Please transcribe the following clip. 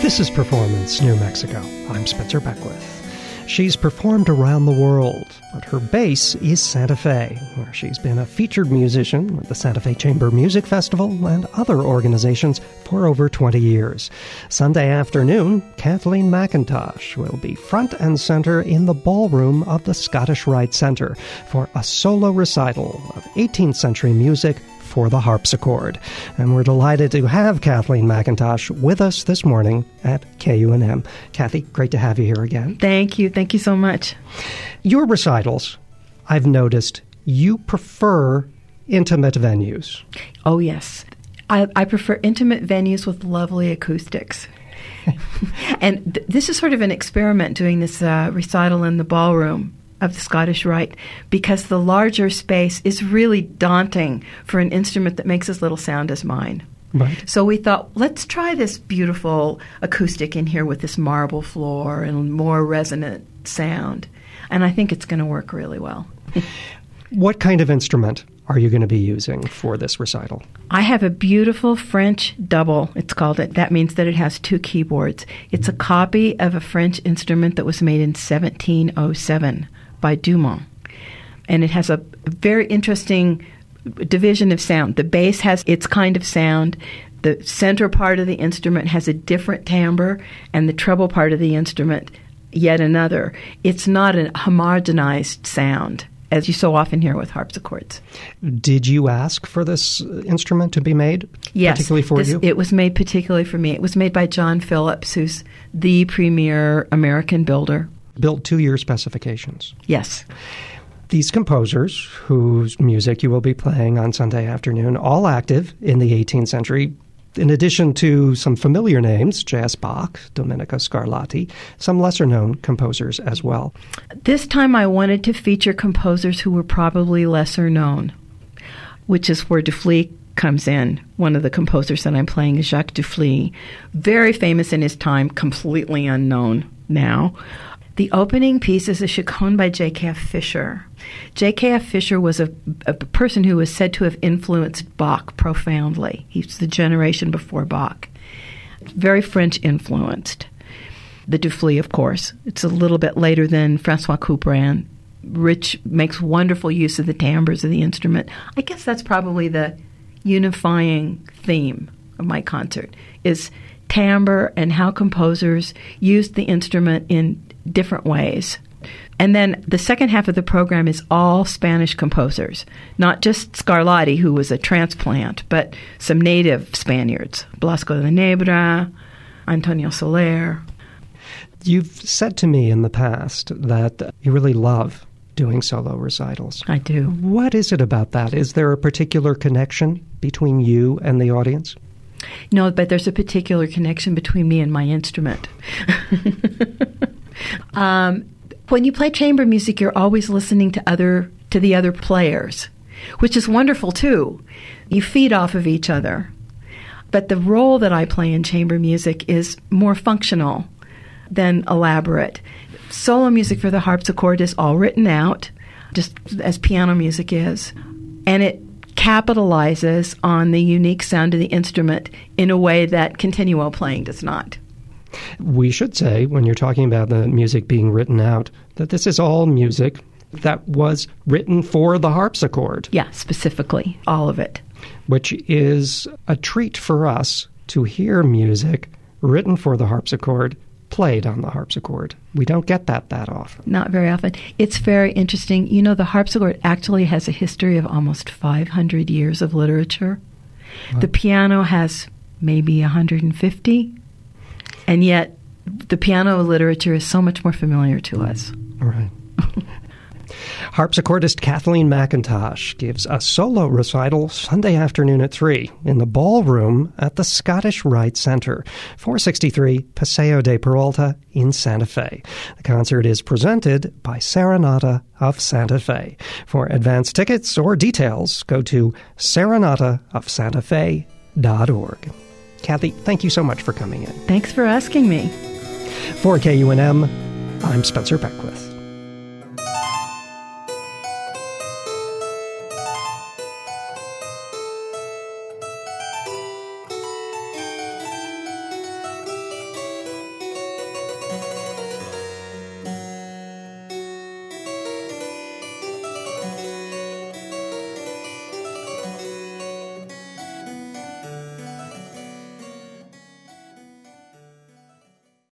This is Performance New Mexico. I'm Spencer Beckwith. She's performed around the world, but her base is Santa Fe, where she's been a featured musician with the Santa Fe Chamber Music Festival and other organizations for over 20 years. Sunday afternoon, Kathleen McIntosh will be front and center in the ballroom of the Scottish Rite Center for a solo recital of 18th century music for the harpsichord. And we're delighted to have Kathleen McIntosh with us this morning at KUNM. Kathy, great to have you here again. Thank you. Thank you so much. Your recitals, I've noticed, you prefer intimate venues. Oh, yes. I prefer intimate venues with lovely acoustics. And this is sort of an experiment doing this recital in the ballroom of the Scottish Rite, because the larger space is really daunting for an instrument that makes as little sound as mine. Right. So we thought, let's try this beautiful acoustic in here with this marble floor and more resonant sound. And I think it's going to work really well. What kind of instrument are you going to be using for this recital? I have a beautiful French double, it's called it. That means that it has two keyboards. It's a copy of a French instrument that was made in 1707 by Dumont. And it has a very interesting division of sound. The bass has its kind of sound. The center part of the instrument has a different timbre, and the treble part of the instrument yet another. It's not a homogenized sound, as you so often hear with harpsichords. Did you ask for this instrument to be made? Yes. Particularly for you? It was made particularly for me. It was made by John Phillips, who's the premier American builder. Built to your specifications. Yes. These composers, whose music you will be playing on Sunday afternoon, all active in the 18th century, in addition to some familiar names, J.S. Bach, Domenico Scarlatti, some lesser-known composers as well. This time I wanted to feature composers who were probably lesser known, which is where Duflis comes in. One of the composers that I'm playing is Jacques Duflis, very famous in his time, completely unknown now. The opening piece is a chaconne by J.K.F. Fischer. J.K.F. Fischer was a person who was said to have influenced Bach profoundly. He's the generation before Bach. Very French influenced. The Duflis, of course. It's a little bit later than Francois Couperin. Rich makes wonderful use of the timbres of the instrument. I guess that's probably the unifying theme of my concert, is timbre and how composers used the instrument in different ways. And then the second half of the program is all Spanish composers, not just Scarlatti, who was a transplant, but some native Spaniards, Blasco de Nebra, Antonio Soler. You've said to me in the past that you really love doing solo recitals. I do. What is it about that? Is there a particular connection between you and the audience? No, but there's a particular connection between me and my instrument. When you play chamber music, you're always listening to the other players, which is wonderful too. You feed off of each other. But the role that I play in chamber music is more functional than elaborate. Solo music for the harpsichord is all written out, just as piano music is, and it capitalizes on the unique sound of the instrument in a way that continuo playing does not. We should say, when you're talking about the music being written out, that this is all music that was written for the harpsichord. Yeah, specifically, all of it. Which is a treat for us to hear music written for the harpsichord played on the harpsichord. We don't get that often. Not very often. It's very interesting. You know, the harpsichord actually has a history of almost 500 years of literature. Wow. The piano has maybe 150. And yet, the piano literature is so much more familiar to us. Right. Harpsichordist Kathleen McIntosh gives a solo recital Sunday afternoon at 3 in the ballroom at the Scottish Rite Center, 463 Paseo de Peralta in Santa Fe. The concert is presented by Serenata of Santa Fe. For advance tickets or details, go to serenataofsantafe.org. Kathy, thank you so much for coming in. Thanks for asking me. For KUNM, I'm Spencer Beckwith.